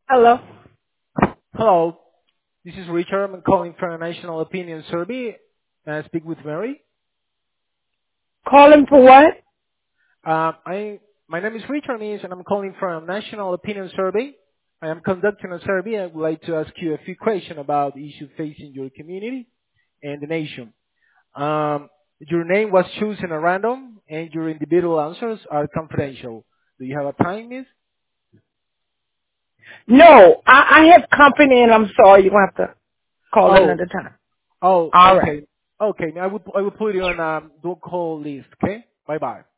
Hello. Hello, this is Richard. I'm calling from a national opinion survey. May I speak with Mary? Calling for what? My name is Richard Mies, and I'm calling from a national opinion survey. I am conducting a survey. I would like to ask you a few questions about issues facing your community and the nation. Your name was chosen at random, and your individual answers are confidential. Do you have a time, Miss? No, I have company and I'm sorry. You're going to have to call Oh, another time. oh, All right. okay, okay. I would put you on don't call list. Okay, bye bye.